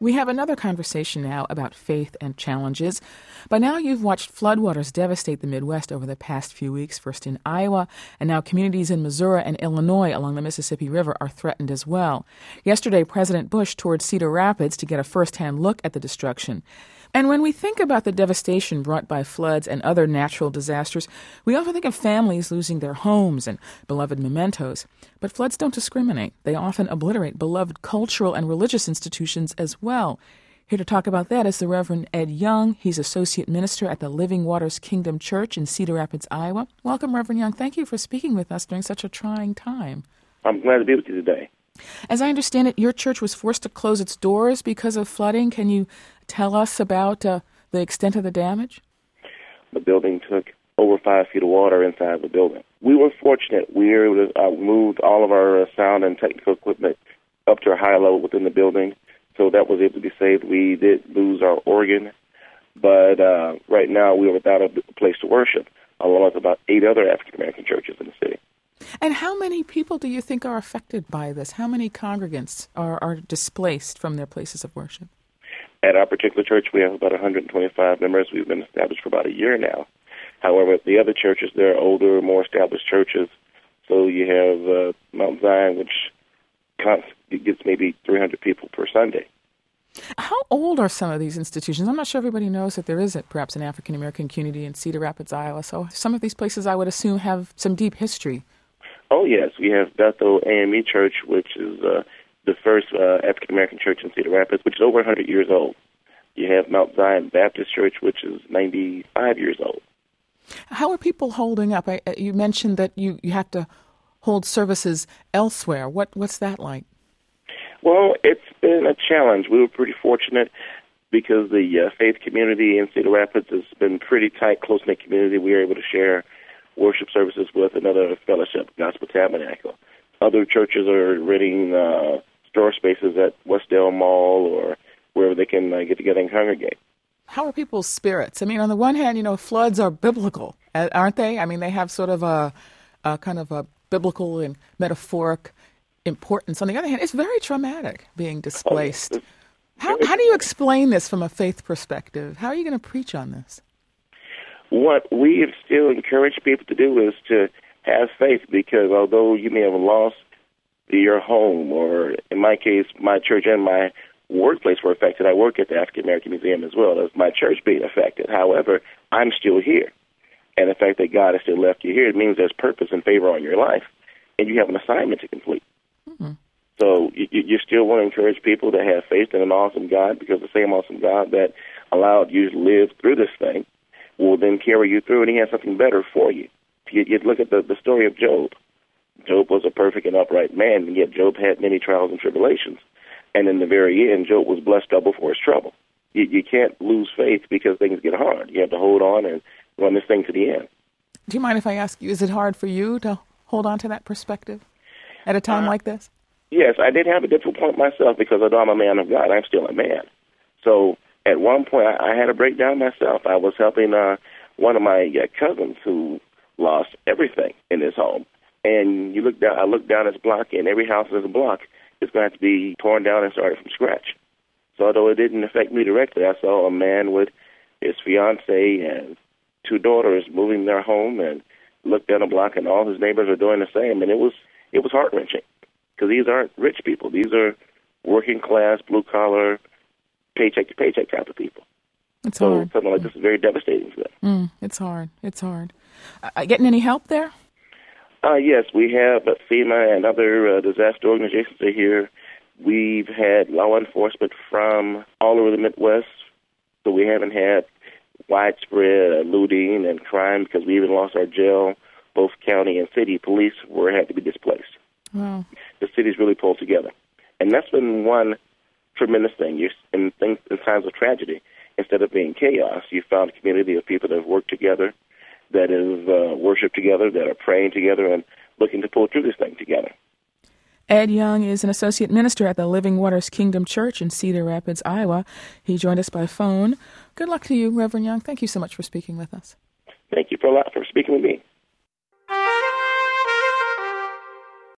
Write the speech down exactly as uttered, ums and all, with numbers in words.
We have another conversation now about faith and challenges. By now, you've watched floodwaters devastate the Midwest over the past few weeks, first in Iowa, and now communities in Missouri and Illinois along the Mississippi River are threatened as well. Yesterday, President Bush toured Cedar Rapids to get a first-hand look at the destruction. And when we think about the devastation brought by floods and other natural disasters, we often think of families losing their homes and beloved mementos. But floods don't discriminate. They often obliterate beloved cultural and religious institutions as well. Here to talk about that is the Reverend Ed Young. He's Associate Minister at the Living Waters Kingdom Church in Cedar Rapids, Iowa. Welcome, Reverend Young. Thank you for speaking with us during such a trying time. I'm glad to be with you today. As I understand it, your church was forced to close its doors because of flooding. Can you tell us about uh, the extent of the damage? The building took over five feet of water inside the building. We were fortunate. We were able to uh, move all of our uh, sound and technical equipment up to a high level within the building, so that was able to be saved. We did lose our organ, but uh, right now we are without a place to worship, along with about eight other African-American churches in the city. And how many people do you think are affected by this? How many congregants are, are displaced from their places of worship? At our particular church, we have about one hundred twenty-five members. We've been established for about a year now. However, the other churches, they're older, more established churches. So you have uh, Mount Zion, which gets maybe three hundred people per Sunday. How old are some of these institutions? I'm not sure everybody knows that there is a, perhaps an African-American community in Cedar Rapids, Iowa. So some of these places, I would assume, have some deep history. Oh, yes. We have Bethel A M E Church, which is uh, the first uh, African-American church in Cedar Rapids, which is over one hundred years old. You have Mount Zion Baptist Church, which is ninety-five years old. How are people holding up? I, you mentioned that you, you have to hold services elsewhere. What What's that like? Well, it's been a challenge. We were pretty fortunate because the uh, faith community in Cedar Rapids has been pretty tight, close-knit community. We were able to share worship services with another fellowship, Gospel Tabernacle. Other churches are renting uh, store spaces at Westdale Mall or wherever they can uh, get together and congregate. How are people's spirits? I mean, on the one hand, you know, floods are biblical, aren't they? I mean, they have sort of a, a kind of a biblical and metaphoric importance. On the other hand, it's very traumatic being displaced. Oh, how, how do you explain this from a faith perspective? How are you going to preach on this? What we have still encouraged people to do is to have faith, because although you may have lost your home, or in my case, my church and my workplace were affected. I work at the African American Museum as well as my church being affected. However, I'm still here. And the fact that God has still left you here, it means there's purpose and favor on your life, and you have an assignment to complete. Mm-hmm. So you, you still want to encourage people to have faith in an awesome God, because the same awesome God that allowed you to live through this thing will then carry you through, and he has something better for you. You, you look at the, the story of Job. Job was a perfect and upright man, and yet Job had many trials and tribulations. And in the very end, Job was blessed double for his trouble. You, you can't lose faith because things get hard. You have to hold on and run this thing to the end. Do you mind if I ask you, is it hard for you to hold on to that perspective at a time uh, like this? Yes, I did have a difficult point myself, because although I'm a man of God, I'm still a man. So at one point, I, I had a breakdown myself. I was helping uh, one of my uh, cousins who lost everything in his home. And you look down, I looked down his block, and every house in his block is going to have to be torn down and started from scratch. So although it didn't affect me directly, I saw a man with his fiancée and two daughters moving their home, and looked down a block, and all his neighbors are doing the same. And it was it was heart-wrenching, because these aren't rich people. These are working-class, blue-collar, paycheck-to-paycheck type of people. It's so hard. Something like this is very devastating for them. Mm, it's hard. It's hard. Uh, getting any help there? Uh, yes, we have uh, FEMA and other uh, disaster organizations are here. We've had law enforcement from all over the Midwest, so we haven't had widespread uh, looting and crime, because we even lost our jail. Both county and city police were had to be displaced. Wow. The city's really pulled together. And that's been one tremendous thing. You're, in, things, in times of tragedy, instead of being chaos, you found a community of people that have worked together, that have uh, worshiped together, that are praying together, and looking to pull through this thing together. Ed Young is an associate minister at the Living Waters Kingdom Church in Cedar Rapids, Iowa. He joined us by phone. Good luck to you, Reverend Young. Thank you so much for speaking with us. Thank you for a lot for speaking with me.